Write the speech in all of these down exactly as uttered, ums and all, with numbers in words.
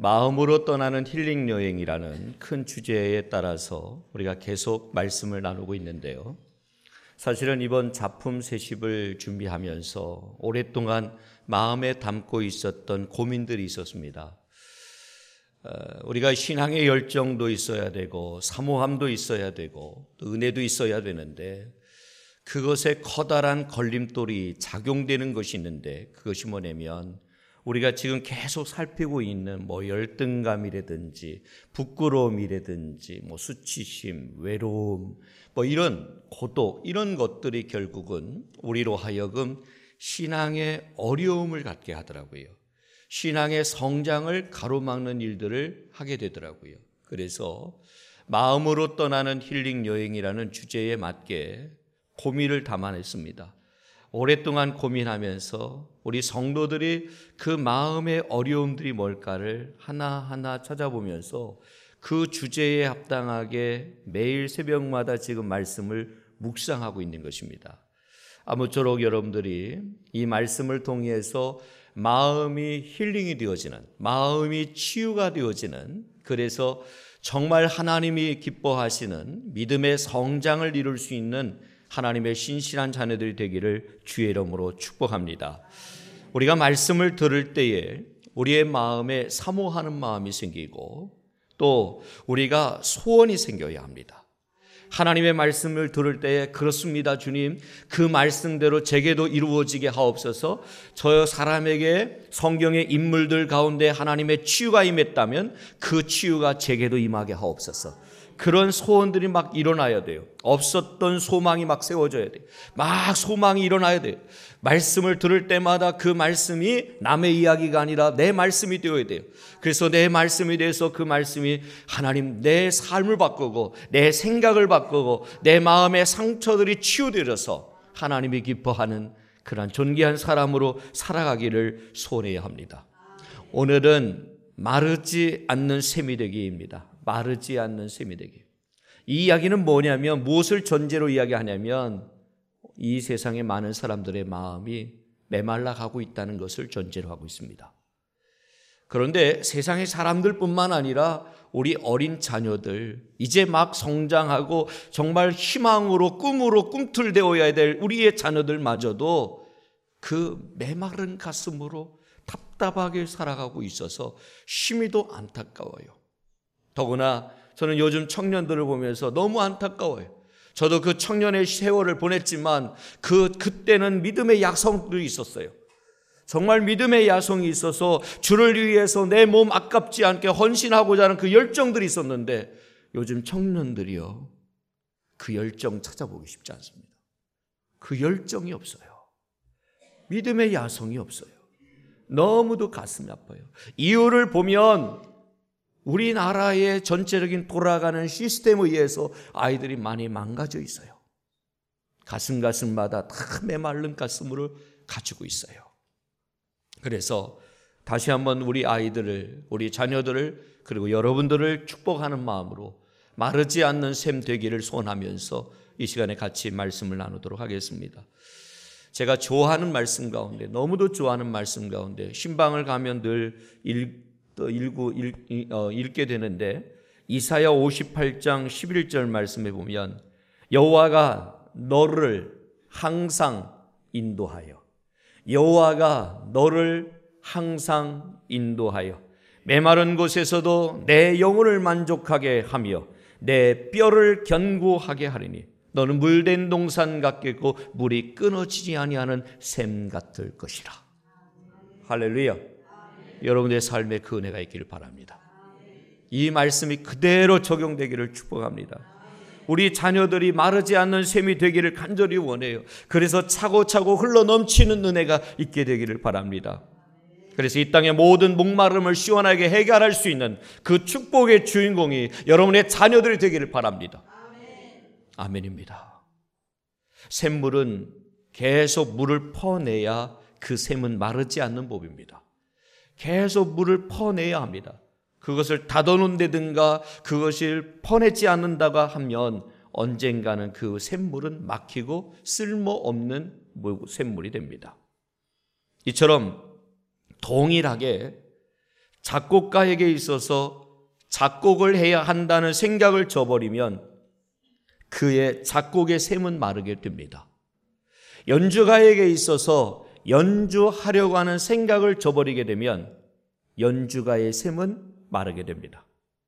마음으로 떠나는 힐링 여행이라는 큰 주제에 따라서 우리가 계속 말씀을 나누고 있는데요. 사실은 이번 작품 세십을 준비하면서 오랫동안 마음에 담고 있었던 고민들이 있었습니다. 우리가 신앙의 열정도 있어야 되고 사모함도 있어야 되고 또 은혜도 있어야 되는데 그것에 커다란 걸림돌이 작용되는 것이 있는데 그것이 뭐냐면 우리가 지금 계속 살피고 있는 뭐 열등감이라든지 부끄러움이라든지 뭐 수치심, 외로움, 뭐 이런 고독 이런 것들이 결국은 우리로 하여금 신앙의 어려움을 갖게 하더라고요. 신앙의 성장을 가로막는 일들을 하게 되더라고요. 그래서 마음으로 떠나는 힐링 여행이라는 주제에 맞게 고민을 담아냈습니다. 오랫동안 고민하면서 우리 성도들이 그 마음의 어려움들이 뭘까를 하나하나 찾아보면서 그 주제에 합당하게 매일 새벽마다 지금 말씀을 묵상하고 있는 것입니다. 아무쪼록 여러분들이 이 말씀을 통해서 마음이 힐링이 되어지는, 마음이 치유가 되어지는, 그래서 정말 하나님이 기뻐하시는 믿음의 성장을 이룰 수 있는 하나님의 신실한 자녀들이 되기를 주의 이름으로 축복합니다. 우리가 말씀을 들을 때에 우리의 마음에 사모하는 마음이 생기고 또 우리가 소원이 생겨야 합니다. 하나님의 말씀을 들을 때에 그렇습니다 주님, 그 말씀대로 제게도 이루어지게 하옵소서. 저 사람에게 성경의 인물들 가운데 하나님의 치유가 임했다면 그 치유가 제게도 임하게 하옵소서. 그런 소원들이 막 일어나야 돼요. 없었던 소망이 막 세워져야 돼요. 막 소망이 일어나야 돼요. 말씀을 들을 때마다 그 말씀이 남의 이야기가 아니라 내 말씀이 되어야 돼요. 그래서 내 말씀이 돼서 그 말씀이 하나님 내 삶을 바꾸고 내 생각을 바꾸고 내 마음의 상처들이 치유되어서 하나님이 기뻐하는 그런 존귀한 사람으로 살아가기를 소원해야 합니다. 오늘은 마르지 않는 샘이 되기입니다. 마르지 않는 샘이 되기. 이 이야기는 뭐냐면 무엇을 전제로 이야기하냐면 이 세상의 많은 사람들의 마음이 메말라 가고 있다는 것을 전제로 하고 있습니다. 그런데 세상의 사람들뿐만 아니라 우리 어린 자녀들, 이제 막 성장하고 정말 희망으로 꿈으로 꿈틀대어야 될 우리의 자녀들마저도 그 메마른 가슴으로 답답하게 살아가고 있어서 심히도 안타까워요. 더구나 저는 요즘 청년들을 보면서 너무 안타까워요. 저도 그 청년의 세월을 보냈지만 그 그때는 믿음의 야성들이 있었어요. 정말 믿음의 야성이 있어서 주를 위해서 내 몸 아깝지 않게 헌신하고자 하는 그 열정들이 있었는데 요즘 청년들이요, 그 열정 찾아보기 쉽지 않습니다. 그 열정이 없어요. 믿음의 야성이 없어요. 너무도 가슴이 아파요. 이유를 보면 우리나라의 전체적인 돌아가는 시스템에 의해서 아이들이 많이 망가져 있어요. 가슴 가슴마다 다 메마른 가슴으로 가지고 있어요. 그래서 다시 한번 우리 아이들을, 우리 자녀들을, 그리고 여러분들을 축복하는 마음으로 마르지 않는 샘 되기를 소원하면서 이 시간에 같이 말씀을 나누도록 하겠습니다. 제가 좋아하는 말씀 가운데, 너무도 좋아하는 말씀 가운데 신방을 가면 늘 읽 또 읽고 읽, 어, 읽게 되는데 이사야 오십팔 장 십일 절 말씀에 보면 여호와가 너를 항상 인도하여, 여호와가 너를 항상 인도하여 메마른 곳에서도 내 영혼을 만족하게 하며 내 뼈를 견고하게 하리니 너는 물된 동산 같겠고 물이 끊어지지 아니하는 샘 같을 것이라. 할렐루야. 여러분의 삶에 그 은혜가 있기를 바랍니다. 이 말씀이 그대로 적용되기를 축복합니다. 우리 자녀들이 마르지 않는 샘이 되기를 간절히 원해요. 그래서 차고차고 흘러넘치는 은혜가 있게 되기를 바랍니다. 그래서 이 땅의 모든 목마름을 시원하게 해결할 수 있는 그 축복의 주인공이 여러분의 자녀들이 되기를 바랍니다. 아멘입니다. 샘물은 계속 물을 퍼내야 그 샘은 마르지 않는 법입니다. 계속 물을 퍼내야 합니다. 그것을 닫아놓는다든가 그것을 퍼내지 않는다가 하면 언젠가는 그 샘물은 막히고 쓸모없는 샘물이 됩니다. 이처럼 동일하게 작곡가에게 있어서 작곡을 해야 한다는 생각을 저버리면 그의 작곡의 샘은 마르게 됩니다. 연주가에게 있어서 연주하려고 하는 생각을 저버리게 되면 연주가의 샘은 마르게 됩니다.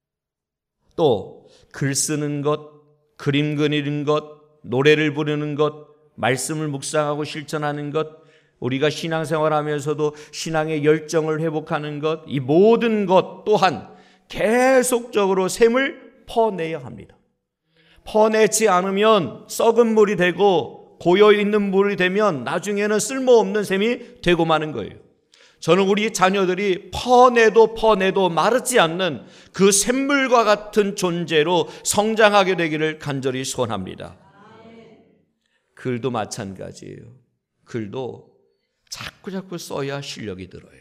또 글 쓰는 것, 그림 그리는 것, 노래를 부르는 것, 말씀을 묵상하고 실천하는 것, 우리가 신앙생활하면서도 신앙의 열정을 회복하는 것, 이 모든 것 또한 계속적으로 샘을 퍼내야 합니다. 퍼내지 않으면 썩은 물이 되고 고여있는 물이 되면 나중에는 쓸모없는 샘이 되고 마는 거예요. 저는 우리 자녀들이 퍼내도 퍼내도 마르지 않는 그 샘물과 같은 존재로 성장하게 되기를 간절히 소원합니다. 글도 마찬가지예요. 글도 자꾸 자꾸 써야 실력이 들어요.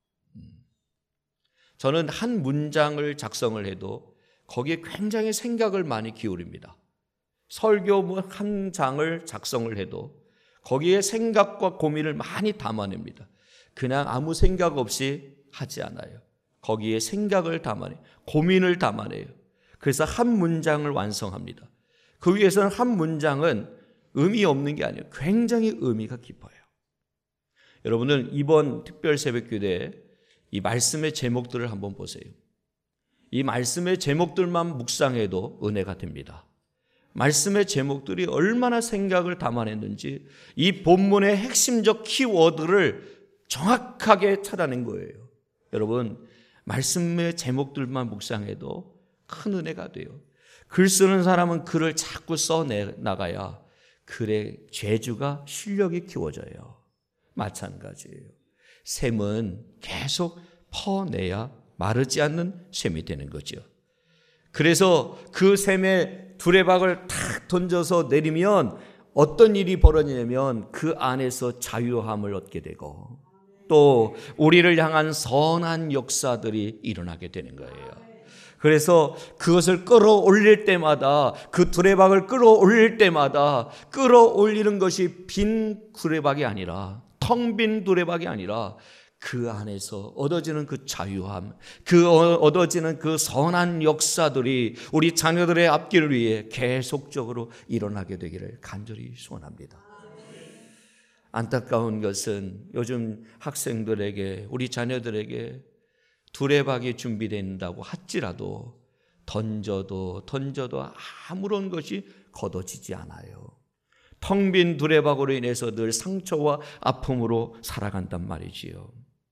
저는 한 문장을 작성을 해도 거기에 굉장히 생각을 많이 기울입니다. 설교문 한 장을 작성을 해도 거기에 생각과 고민을 많이 담아냅니다. 그냥 아무 생각 없이 하지 않아요. 거기에 생각을 담아내요. 고민을 담아내요. 그래서 한 문장을 완성합니다. 그 위에서는 한 문장은 의미 없는 게 아니에요. 굉장히 의미가 깊어요. 여러분은 이번 특별 새벽기도에 이 말씀의 제목들을 한번 보세요. 이 말씀의 제목들만 묵상해도 은혜가 됩니다. 말씀의 제목들이 얼마나 생각을 담아냈는지 이 본문의 핵심적 키워드를 정확하게 찾아낸 거예요. 여러분, 말씀의 제목들만 묵상해도 큰 은혜가 돼요. 글 쓰는 사람은 글을 자꾸 써나가야 글의 재주가 실력이 키워져요. 마찬가지예요. 샘은 계속 퍼내야 마르지 않는 샘이 되는 거죠. 그래서 그 샘에 두레박을 탁 던져서 내리면 어떤 일이 벌어지냐면 그 안에서 자유함을 얻게 되고 또 우리를 향한 선한 역사들이 일어나게 되는 거예요. 그래서 그것을 끌어올릴 때마다 그 두레박을 끌어올릴 때마다 끌어올리는 것이 빈 두레박이 아니라 텅 빈 두레박이 아니라 그 안에서 얻어지는 그 자유함, 그 얻어지는 그 선한 역사들이 우리 자녀들의 앞길을 위해 계속적으로 일어나게 되기를 간절히 소원합니다. 안타까운 것은 요즘 학생들에게, 우리 자녀들에게 두레박이 준비된다고 할지라도 던져도 던져도 아무런 것이 걷어지지 않아요. 텅 빈 두레박으로 인해서 늘 상처와 아픔으로 살아간단 말이지요.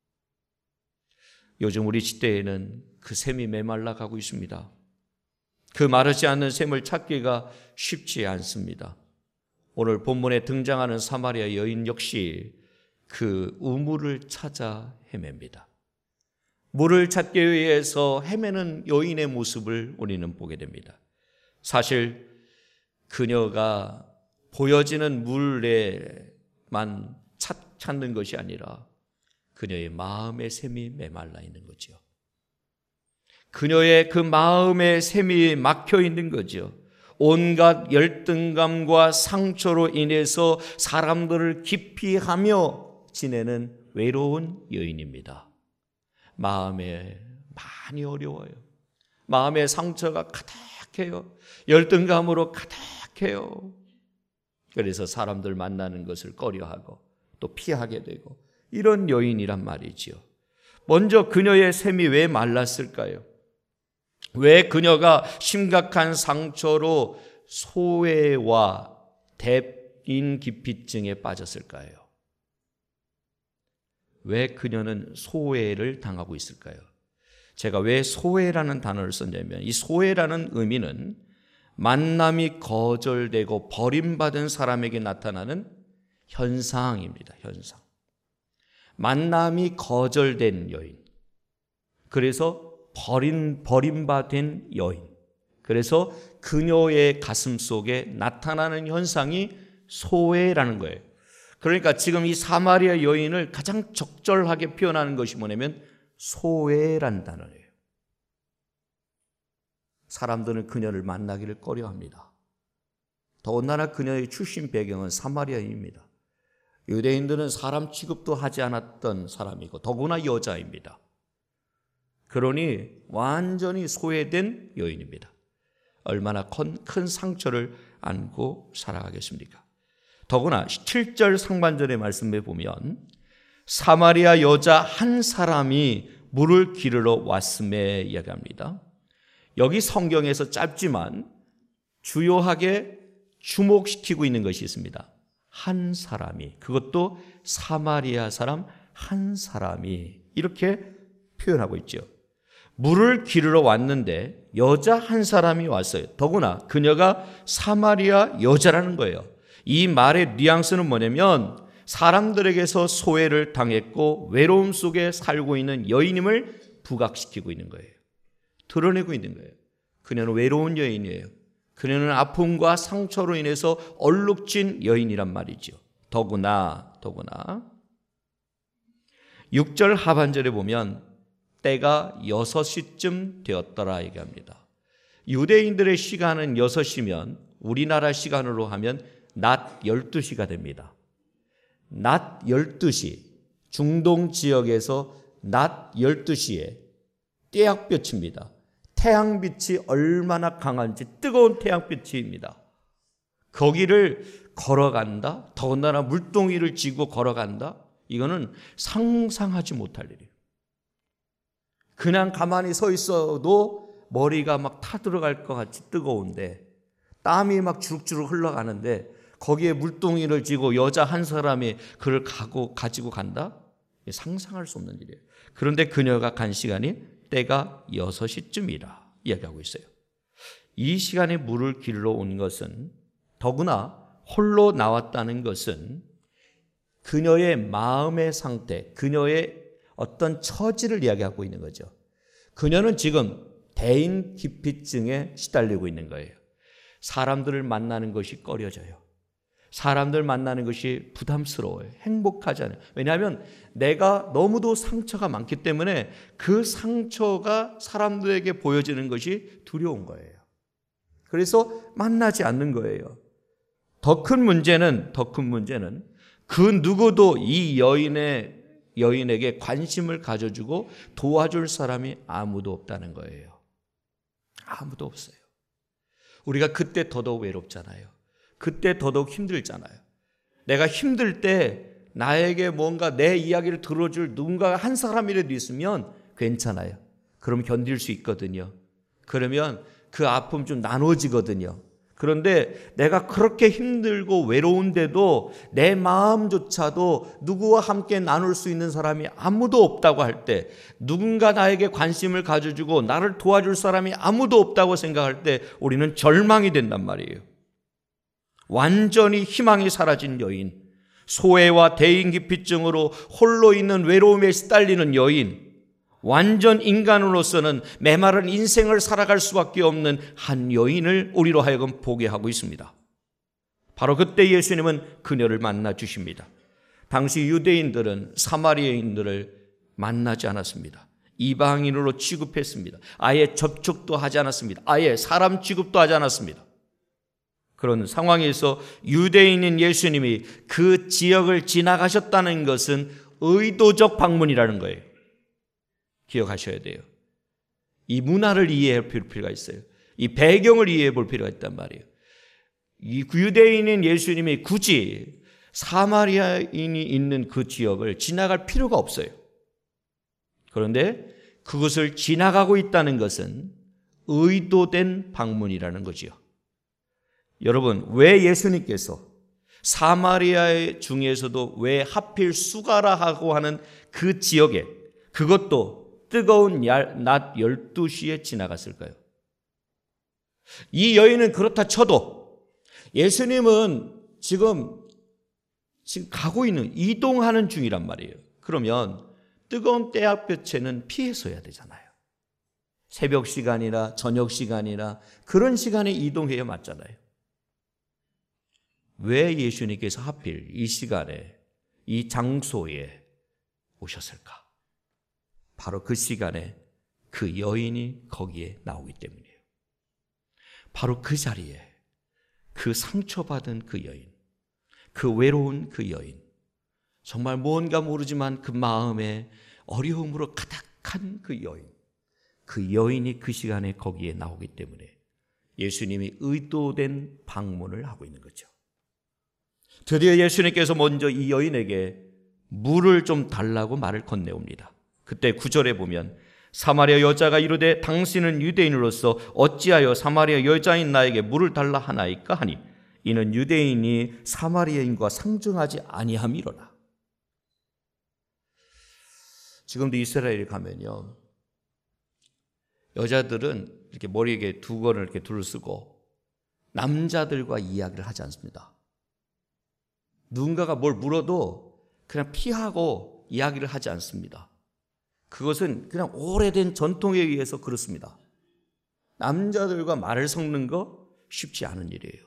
요즘 우리 시대에는 그 샘이 메말라 가고 있습니다. 그 마르지 않는 샘을 찾기가 쉽지 않습니다. 오늘 본문에 등장하는 사마리아 여인 역시 그 우물을 찾아 헤맵니다. 물을 찾기 위해서 헤매는 여인의 모습을 우리는 보게 됩니다. 사실 그녀가 보여지는 물에만 찾는 것이 아니라 그녀의 마음의 샘이 메말라 있는 거죠. 그녀의 그 마음의 샘이 막혀 있는 거죠. 온갖 열등감과 상처로 인해서 사람들을 기피하며 지내는 외로운 여인입니다. 마음에 많이 어려워요. 마음의 상처가 가득해요. 열등감으로 가득해요. 그래서 사람들 만나는 것을 꺼려하고 또 피하게 되고 이런 여인이란 말이지요. 먼저 그녀의 샘이 왜 말랐을까요? 왜 그녀가 심각한 상처로 소외와 대인기피증에 빠졌을까요? 왜 그녀는 소외를 당하고 있을까요? 제가 왜 소외라는 단어를 썼냐면 이 소외라는 의미는 만남이 거절되고 버림받은 사람에게 나타나는 현상입니다. 현상. 만남이 거절된 여인. 그래서 버린, 버림받은 여인. 그래서 그녀의 가슴 속에 나타나는 현상이 소외라는 거예요. 그러니까 지금 이 사마리아 여인을 가장 적절하게 표현하는 것이 뭐냐면 소외란 단어예요. 사람들은 그녀를 만나기를 꺼려합니다. 더군다나 그녀의 출신 배경은 사마리아인입니다. 유대인들은 사람 취급도 하지 않았던 사람이고 더구나 여자입니다. 그러니 완전히 소외된 여인입니다. 얼마나 큰, 큰 상처를 안고 살아가겠습니까? 더구나 칠 절 상반절의 말씀에 보면 사마리아 여자 한 사람이 물을 기르러 왔음에 이야기합니다. 여기 성경에서 짧지만 주요하게 주목시키고 있는 것이 있습니다. 한 사람이, 그것도 사마리아 사람 한 사람이, 이렇게 표현하고 있죠. 물을 기르러 왔는데 여자 한 사람이 왔어요. 더구나 그녀가 사마리아 여자라는 거예요. 이 말의 뉘앙스는 뭐냐면 사람들에게서 소외를 당했고 외로움 속에 살고 있는 여인임을 부각시키고 있는 거예요. 드러내고 있는 거예요. 그녀는 외로운 여인이에요. 그녀는 아픔과 상처로 인해서 얼룩진 여인이란 말이죠. 더구나 더구나 육 절 하반절에 보면 때가 여섯 시쯤 되었더라 얘기합니다. 유대인들의 시간은 여섯 시면 우리나라 시간으로 하면 낮 열두 시가 됩니다. 낮 열두 시, 중동 지역에서 낮 열두 시에 떼약볕입니다. 태양빛이 얼마나 강한지, 뜨거운 태양빛입니다. 거기를 걸어간다, 더군다나 물동이를 쥐고 걸어간다, 이거는 상상하지 못할 일이에요. 그냥 가만히 서 있어도 머리가 막 타들어갈 것 같이 뜨거운데, 땀이 막 주룩주룩 흘러가는데 거기에 물동이를 쥐고 여자 한 사람이 그를 가고 가지고 간다? 상상할 수 없는 일이에요. 그런데 그녀가 간 시간이 때가 여섯 시쯤이라 이야기하고 있어요. 이 시간에 물을 기르러 온 것은, 더구나 홀로 나왔다는 것은 그녀의 마음의 상태, 그녀의 어떤 처지를 이야기하고 있는 거죠. 그녀는 지금 대인 기피증에 시달리고 있는 거예요. 사람들을 만나는 것이 꺼려져요. 사람들 만나는 것이 부담스러워요. 행복하지 않아요. 왜냐하면 내가 너무도 상처가 많기 때문에 그 상처가 사람들에게 보여지는 것이 두려운 거예요. 그래서 만나지 않는 거예요. 더 큰 문제는, 더 큰 문제는 그 누구도 이 여인의, 여인에게 관심을 가져주고 도와줄 사람이 아무도 없다는 거예요. 아무도 없어요. 우리가 그때 더더욱 외롭잖아요. 그때 더더욱 힘들잖아요. 내가 힘들 때 나에게 뭔가 내 이야기를 들어줄 누군가 한 사람이라도 있으면 괜찮아요. 그럼 견딜 수 있거든요. 그러면 그 아픔 좀 나눠지거든요. 그런데 내가 그렇게 힘들고 외로운데도 내 마음조차도 누구와 함께 나눌 수 있는 사람이 아무도 없다고 할 때, 누군가 나에게 관심을 가져주고 나를 도와줄 사람이 아무도 없다고 생각할 때 우리는 절망이 된단 말이에요. 완전히 희망이 사라진 여인, 소외와 대인기피증으로 홀로 있는 외로움에 시달리는 여인, 완전 인간으로서는 메마른 인생을 살아갈 수밖에 없는 한 여인을 우리로 하여금 보게 하고 있습니다. 바로 그때 예수님은 그녀를 만나 주십니다. 당시 유대인들은 사마리아인들을 만나지 않았습니다. 이방인으로 취급했습니다. 아예 접촉도 하지 않았습니다. 아예 사람 취급도 하지 않았습니다. 그런 상황에서 유대인인 예수님이 그 지역을 지나가셨다는 것은 의도적 방문이라는 거예요. 기억하셔야 돼요. 이 문화를 이해해 볼 필요가 있어요. 이 배경을 이해해 볼 필요가 있단 말이에요. 이 유대인인 예수님이 굳이 사마리아인이 있는 그 지역을 지나갈 필요가 없어요. 그런데 그것을 지나가고 있다는 것은 의도된 방문이라는 거지요. 여러분, 왜 예수님께서 사마리아 중에서도 왜 하필 수가라하고 하는 그 지역에, 그것도 뜨거운 낮 열두 시에 지나갔을까요? 이 여인은 그렇다 쳐도 예수님은 지금, 지금 가고 있는, 이동하는 중이란 말이에요. 그러면 뜨거운 때약볕에는 피해서 해야 되잖아요. 새벽 시간이나 저녁 시간이나 그런 시간에 이동해야 맞잖아요. 왜 예수님께서 하필 이 시간에 이 장소에 오셨을까? 바로 그 시간에 그 여인이 거기에 나오기 때문이에요. 바로 그 자리에 그 상처받은 그 여인, 그 외로운 그 여인, 정말 뭔가 모르지만 그 마음에 어려움으로 가득한 그 여인, 그 여인이 그 시간에 거기에 나오기 때문에 예수님이 의도된 방문을 하고 있는 거죠. 드디어 예수님께서 먼저 이 여인에게 물을 좀 달라고 말을 건네옵니다. 그때 구 절에 보면 사마리아 여자가 이르되 당신은 유대인으로서 어찌하여 사마리아 여자인 나에게 물을 달라 하나이까 하니 이는 유대인이 사마리아인과 상정하지 아니함이로라. 지금도 이스라엘에 가면요, 여자들은 이렇게 머리에 두건을 이렇게 둘러쓰고 남자들과 이야기를 하지 않습니다. 누군가가 뭘 물어도 그냥 피하고 이야기를 하지 않습니다. 그것은 그냥 오래된 전통에 의해서 그렇습니다. 남자들과 말을 섞는 거 쉽지 않은 일이에요.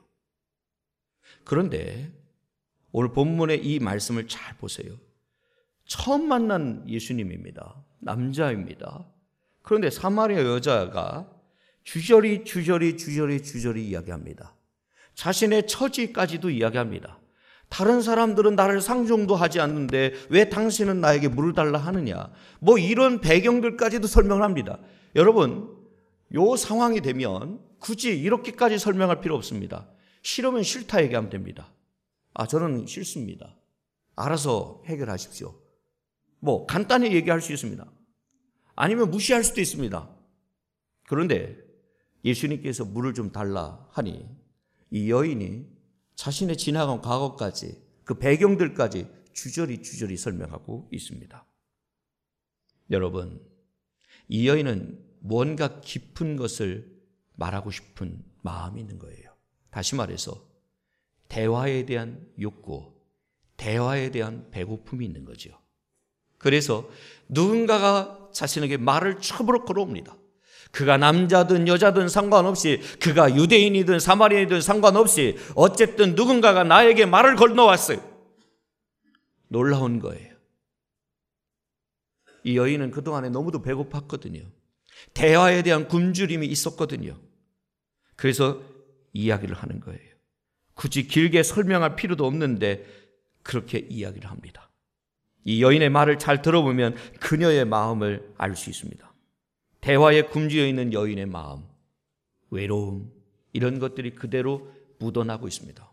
그런데 오늘 본문의 이 말씀을 잘 보세요. 처음 만난 예수님입니다. 남자입니다. 그런데 사마리아 여자가 주저리 주저리 주저리 주저리 이야기합니다. 자신의 처지까지도 이야기합니다. 다른 사람들은 나를 상종도 하지 않는데 왜 당신은 나에게 물을 달라 하느냐, 뭐 이런 배경들까지도 설명을 합니다. 여러분, 요 상황이 되면 굳이 이렇게까지 설명할 필요 없습니다. 싫으면 싫다 얘기하면 됩니다. 아, 저는 싫습니다. 알아서 해결하십시오. 뭐 간단히 얘기할 수 있습니다. 아니면 무시할 수도 있습니다. 그런데 예수님께서 물을 좀 달라 하니 이 여인이 자신의 지나간 과거까지, 그 배경들까지 주저리 주저리 설명하고 있습니다. 여러분, 이 여인은 뭔가 깊은 것을 말하고 싶은 마음이 있는 거예요. 다시 말해서 대화에 대한 욕구, 대화에 대한 배고픔이 있는 거죠. 그래서 누군가가 자신에게 말을 첩으로 걸어옵니다. 그가 남자든 여자든 상관없이, 그가 유대인이든 사마리아인이든 상관없이 어쨌든 누군가가 나에게 말을 건너왔어요. 놀라운 거예요. 이 여인은 그동안에 너무도 배고팠거든요. 대화에 대한 굶주림이 있었거든요. 그래서 이야기를 하는 거예요. 굳이 길게 설명할 필요도 없는데 그렇게 이야기를 합니다. 이 여인의 말을 잘 들어보면 그녀의 마음을 알 수 있습니다. 대화에 굶주려 있는 여인의 마음, 외로움, 이런 것들이 그대로 묻어나고 있습니다.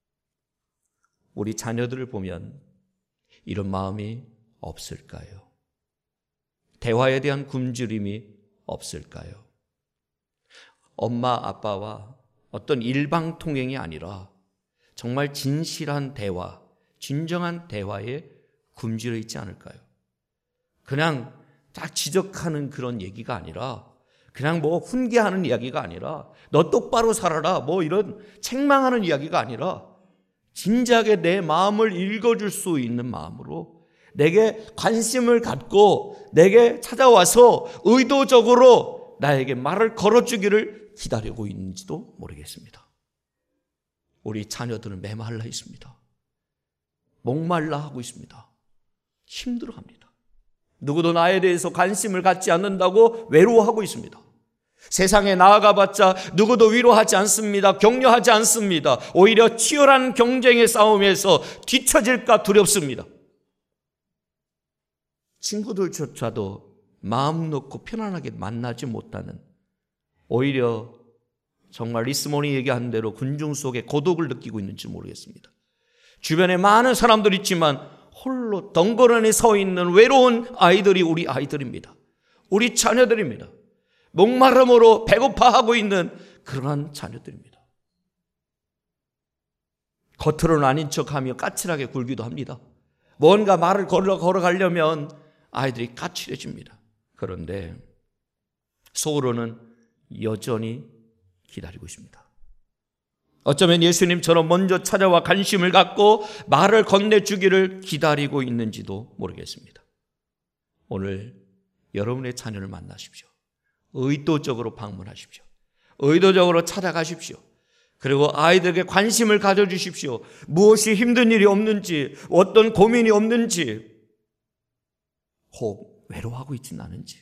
우리 자녀들을 보면 이런 마음이 없을까요? 대화에 대한 굶주림이 없을까요? 엄마, 아빠와 어떤 일방통행이 아니라 정말 진실한 대화, 진정한 대화에 굶주려 있지 않을까요? 그냥 딱 지적하는 그런 얘기가 아니라, 그냥 뭐 훈계하는 이야기가 아니라, 너 똑바로 살아라, 뭐 이런 책망하는 이야기가 아니라 진지하게 내 마음을 읽어줄 수 있는 마음으로 내게 관심을 갖고 내게 찾아와서 의도적으로 나에게 말을 걸어주기를 기다리고 있는지도 모르겠습니다. 우리 자녀들은 메말라 있습니다. 목말라 하고 있습니다. 힘들어합니다. 누구도 나에 대해서 관심을 갖지 않는다고 외로워하고 있습니다. 세상에 나아가봤자 누구도 위로하지 않습니다. 격려하지 않습니다. 오히려 치열한 경쟁의 싸움에서 뒤처질까 두렵습니다. 친구들조차도 마음 놓고 편안하게 만나지 못하는, 오히려 정말 리스몬이 얘기한 대로 군중 속에 고독을 느끼고 있는지 모르겠습니다. 주변에 많은 사람들이 있지만 홀로 덩그러니 서 있는 외로운 아이들이 우리 아이들입니다. 우리 자녀들입니다. 목마름으로 배고파하고 있는 그러한 자녀들입니다. 겉으로는 아닌 척하며 까칠하게 굴기도 합니다. 뭔가 말을 걸어 걸어가려면 아이들이 까칠해집니다. 그런데 속으로는 여전히 기다리고 있습니다. 어쩌면 예수님처럼 먼저 찾아와 관심을 갖고 말을 건네주기를 기다리고 있는지도 모르겠습니다. 오늘 여러분의 자녀를 만나십시오. 의도적으로 방문하십시오. 의도적으로 찾아가십시오. 그리고 아이들에게 관심을 가져주십시오. 무엇이 힘든 일이 없는지, 어떤 고민이 없는지, 혹 외로워하고 있지는 않은지,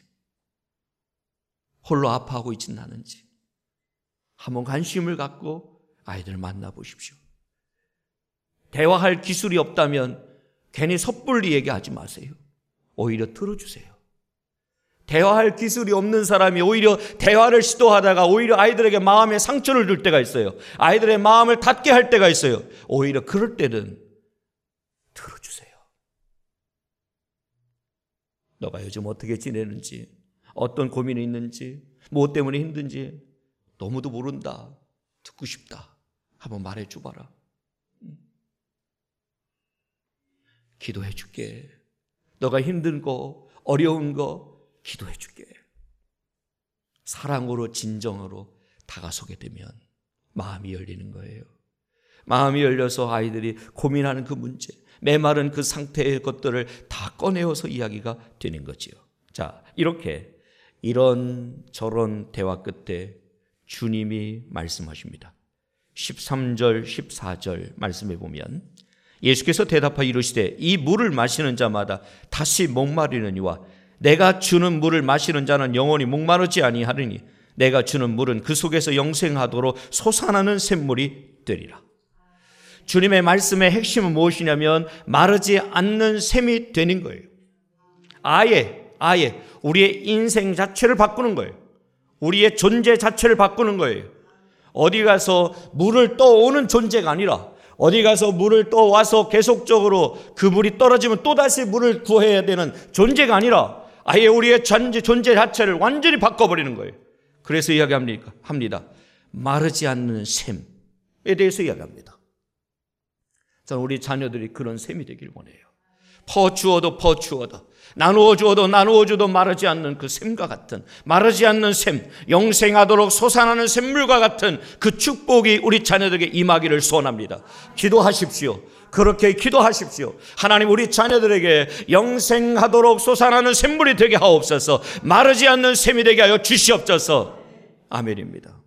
홀로 아파하고 있지는 않은지 한번 관심을 갖고 아이들을 만나보십시오. 대화할 기술이 없다면 괜히 섣불리 얘기하지 마세요. 오히려 들어주세요. 대화할 기술이 없는 사람이 오히려 대화를 시도하다가 오히려 아이들에게 마음에 상처를 줄 때가 있어요. 아이들의 마음을 닫게 할 때가 있어요. 오히려 그럴 때는 들어주세요. 너가 요즘 어떻게 지내는지, 어떤 고민이 있는지, 무엇 때문에 힘든지 너무도 모른다. 듣고 싶다. 한번 말해줘봐라. 기도해 줄게. 너가 힘든 거, 어려운 거 기도해 줄게. 사랑으로, 진정으로 다가서게 되면 마음이 열리는 거예요. 마음이 열려서 아이들이 고민하는 그 문제, 메마른 그 상태의 것들을 다 꺼내어서 이야기가 되는 거지요. 자, 이렇게 이런 저런 대화 끝에 주님이 말씀하십니다. 십삼 절, 십사 절 말씀해 보면 예수께서 대답하여 이르시되 이 물을 마시는 자마다 다시 목마르느니와 내가 주는 물을 마시는 자는 영원히 목마르지 아니하리니 내가 주는 물은 그 속에서 영생하도록 솟아나는 샘물이 되리라. 주님의 말씀의 핵심은 무엇이냐면 마르지 않는 샘이 되는 거예요. 아예 아예 우리의 인생 자체를 바꾸는 거예요. 우리의 존재 자체를 바꾸는 거예요. 어디 가서 물을 떠오는 존재가 아니라 어디 가서 물을 떠와서 계속적으로 그 물이 떨어지면 또다시 물을 구해야 되는 존재가 아니라 아예 우리의 존재, 존재 자체를 완전히 바꿔버리는 거예요. 그래서 이야기합니다. 합니다. 마르지 않는 샘에 대해서 이야기합니다. 저는 우리 자녀들이 그런 샘이 되길 원해요. 퍼주어도 퍼주어도 나누어 주어도 나누어 주어도 마르지 않는 그 샘과 같은, 마르지 않는 샘, 영생하도록 솟아나는 샘물과 같은 그 축복이 우리 자녀들에게 임하기를 소원합니다. 기도하십시오. 그렇게 기도하십시오. 하나님, 우리 자녀들에게 영생하도록 솟아나는 샘물이 되게 하옵소서. 마르지 않는 샘이 되게 하여 주시옵소서. 아멘입니다.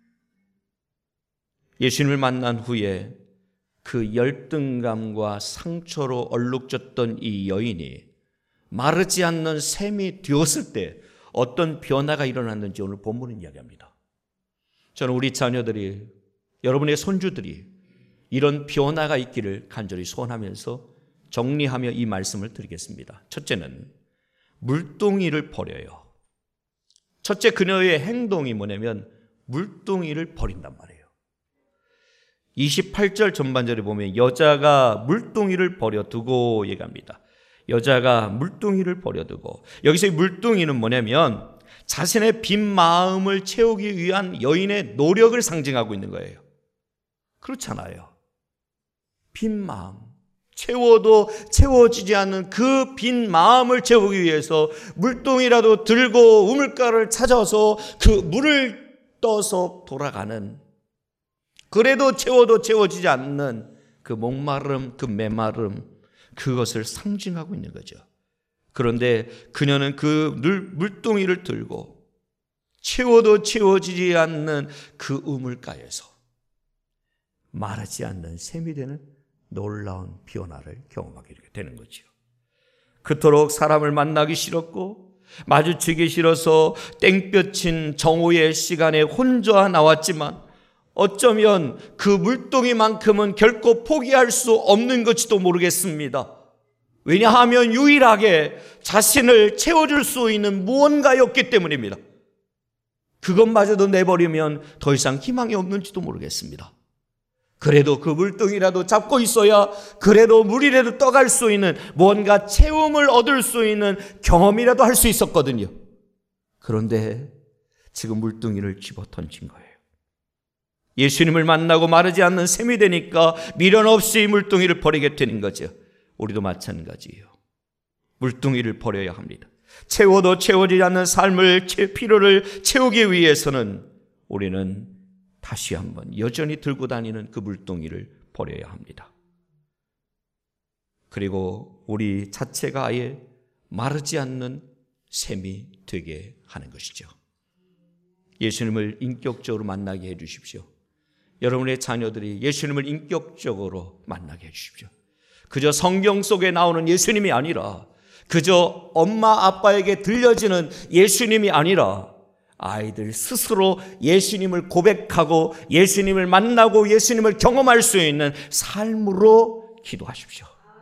예수님을 만난 후에 그 열등감과 상처로 얼룩졌던 이 여인이 마르지 않는 샘이 되었을 때 어떤 변화가 일어났는지 오늘 본문은 이야기합니다. 저는 우리 자녀들이, 여러분의 손주들이 이런 변화가 있기를 간절히 소원하면서 정리하며 이 말씀을 드리겠습니다. 첫째는 물동이를 버려요. 첫째, 그녀의 행동이 뭐냐면 물동이를 버린단 말이에요. 이십팔 절 전반절에 보면 여자가 물동이를 버려두고 얘기합니다. 여자가 물동이를 버려두고, 여기서 물동이는 뭐냐면 자신의 빈 마음을 채우기 위한 여인의 노력을 상징하고 있는 거예요. 그렇잖아요. 빈 마음, 채워도 채워지지 않는 그 빈 마음을 채우기 위해서 물동이라도 들고 우물가를 찾아서 그 물을 떠서 돌아가는, 그래도 채워도 채워지지 않는 그 목마름, 그 메마름, 그것을 상징하고 있는 거죠. 그런데 그녀는 그 물동이를 들고 채워도 채워지지 않는 그 우물가에서 마르지 않는 샘이 되는 놀라운 변화를 경험하게 되는 거죠. 그토록 사람을 만나기 싫었고 마주치기 싫어서 땡볕인 정오의 시간에 혼자 나왔지만 어쩌면 그 물동이만큼은 결코 포기할 수 없는 것일지도 모르겠습니다. 왜냐하면 유일하게 자신을 채워줄 수 있는 무언가였기 때문입니다. 그것마저도 내버리면 더 이상 희망이 없는지도 모르겠습니다. 그래도 그 물동이라도 잡고 있어야 그래도 물이라도 떠갈 수 있는, 뭔가 채움을 얻을 수 있는 경험이라도 할 수 있었거든요. 그런데 지금 물동이를 집어 던진 거예요. 예수님을 만나고 마르지 않는 샘이 되니까 미련 없이 물동이를 버리게 되는 거죠. 우리도 마찬가지예요. 물동이를 버려야 합니다. 채워도 채워지지 않는 삶을, 필요를 채우기 위해서는 우리는 다시 한번 여전히 들고 다니는 그 물동이를 버려야 합니다. 그리고 우리 자체가 아예 마르지 않는 샘이 되게 하는 것이죠. 예수님을 인격적으로 만나게 해 주십시오. 여러분의 자녀들이 예수님을 인격적으로 만나게 해 주십시오. 그저 성경 속에 나오는 예수님이 아니라, 그저 엄마 아빠에게 들려지는 예수님이 아니라 아이들 스스로 예수님을 고백하고 예수님을 만나고 예수님을 경험할 수 있는 삶으로 기도하십시오.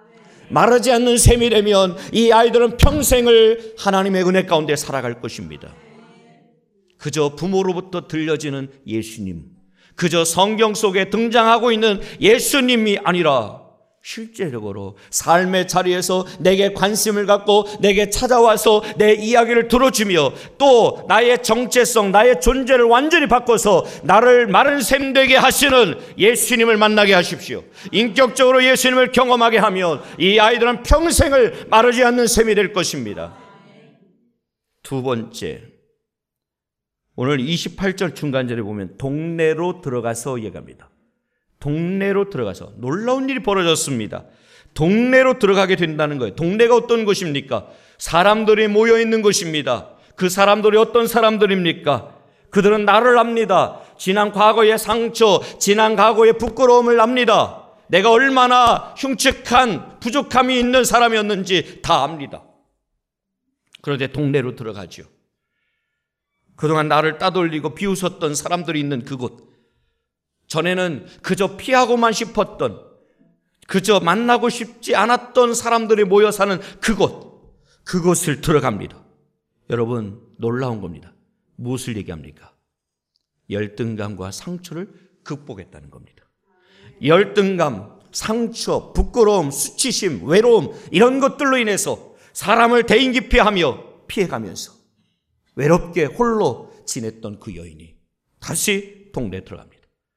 마르지 않는 샘이 되면 이 아이들은 평생을 하나님의 은혜 가운데 살아갈 것입니다. 그저 부모로부터 들려지는 예수님, 그저 성경 속에 등장하고 있는 예수님이 아니라 실제적으로 삶의 자리에서 내게 관심을 갖고 내게 찾아와서 내 이야기를 들어주며 또 나의 정체성, 나의 존재를 완전히 바꿔서 나를 마른 샘 되게 하시는 예수님을 만나게 하십시오. 인격적으로 예수님을 경험하게 하면 이 아이들은 평생을 마르지 않는 샘이 될 것입니다. 두 번째, 오늘 이십팔 절 중간절에 보면 동네로 들어가서 얘기합니다. 동네로 들어가서 놀라운 일이 벌어졌습니다. 동네로 들어가게 된다는 거예요. 동네가 어떤 곳입니까? 사람들이 모여 있는 곳입니다. 그 사람들이 어떤 사람들입니까? 그들은 나를 압니다. 지난 과거의 상처, 지난 과거의 부끄러움을 압니다. 내가 얼마나 흉측한 부족함이 있는 사람이었는지 다 압니다. 그런데 동네로 들어가죠. 그동안 나를 따돌리고 비웃었던 사람들이 있는 그곳, 전에는 그저 피하고만 싶었던, 그저 만나고 싶지 않았던 사람들이 모여 사는 그곳, 그곳을 들어갑니다. 여러분, 놀라운 겁니다. 무엇을 얘기합니까? 열등감과 상처를 극복했다는 겁니다. 열등감, 상처, 부끄러움, 수치심, 외로움, 이런 것들로 인해서 사람을 대인 기피하며 피해가면서 외롭게 홀로 지냈던 그 여인이 다시 동네에 들어갑니다.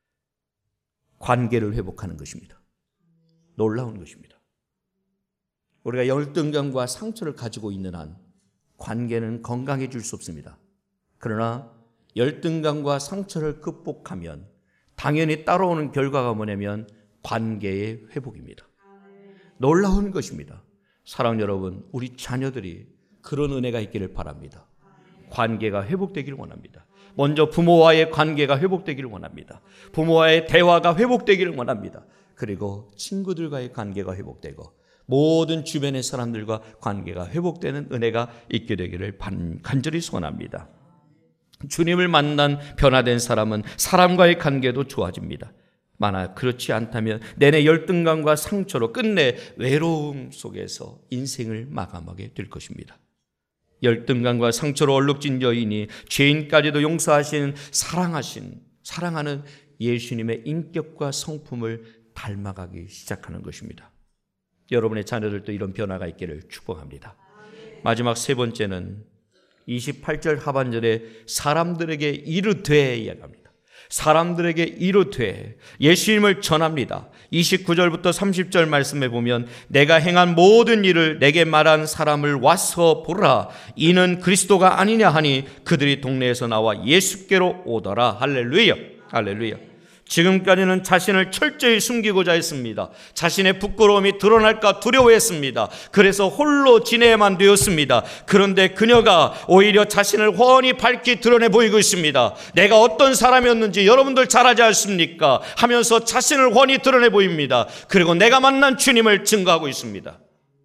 관계를 회복하는 것입니다. 놀라운 것입니다. 우리가 열등감과 상처를 가지고 있는 한 관계는 건강해질 수 없습니다. 그러나 열등감과 상처를 극복하면 당연히 따라오는 결과가 뭐냐면 관계의 회복입니다. 놀라운 것입니다. 사랑하는 여러분, 우리 자녀들이 그런 은혜가 있기를 바랍니다. 관계가 회복되기를 원합니다. 먼저 부모와의 관계가 회복되기를 원합니다. 부모와의 대화가 회복되기를 원합니다. 그리고 친구들과의 관계가 회복되고 모든 주변의 사람들과 관계가 회복되는 은혜가 있게 되기를 간절히 소원합니다. 주님을 만난 변화된 사람은 사람과의 관계도 좋아집니다. 만약 그렇지 않다면 내내 열등감과 상처로 끝내 외로움 속에서 인생을 마감하게 될 것입니다. 열등감과 상처로 얼룩진 여인이 죄인까지도 용서하신 사랑하신 사랑하는 예수님의 인격과 성품을 닮아가기 시작하는 것입니다. 여러분의 자녀들도 이런 변화가 있기를 축복합니다. 마지막 세 번째는 이십팔 절 하반절에 사람들에게 이르되 이야기합니다. 사람들에게 이르되 예수님을 전합니다. 이십구 절부터 삼십 절 말씀에 보면 내가 행한 모든 일을 내게 말한 사람을 와서 보라. 이는 그리스도가 아니냐 하니 그들이 동네에서 나와 예수께로 오더라. 할렐루야. 할렐루야. 지금까지는 자신을 철저히 숨기고자 했습니다. 자신의 부끄러움이 드러날까 두려워했습니다. 그래서 홀로 지내야만 되었습니다. 그런데 그녀가 오히려 자신을 훤히 밝히 드러내 보이고 있습니다. 내가 어떤 사람이었는지 여러분들 잘 알지 않습니까? 하면서 자신을 훤히 드러내 보입니다. 그리고 내가 만난 주님을 증거하고 있습니다.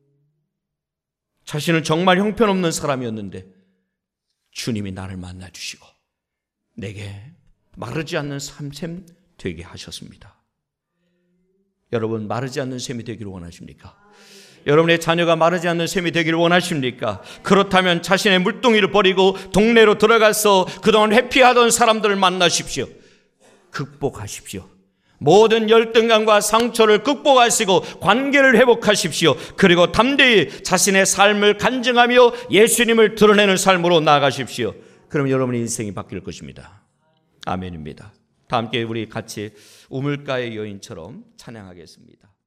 자신은 정말 형편없는 사람이었는데 주님이 나를 만나주시고 내게 마르지 않는 샘 되게 하셨습니다. 여러분, 마르지 않는 샘이 되기를 원하십니까? 여러분의 자녀가 마르지 않는 샘이 되기를 원하십니까? 그렇다면 자신의 물동이를 버리고 동네로 들어가서 그동안 회피하던 사람들을 만나십시오. 극복하십시오. 모든 열등감과 상처를 극복하시고 관계를 회복하십시오. 그리고 담대히 자신의 삶을 간증하며 예수님을 드러내는 삶으로 나아가십시오. 그럼 여러분의 인생이 바뀔 것입니다. 아멘입니다. 다 함께 우리 같이 우물가의 여인처럼 찬양하겠습니다.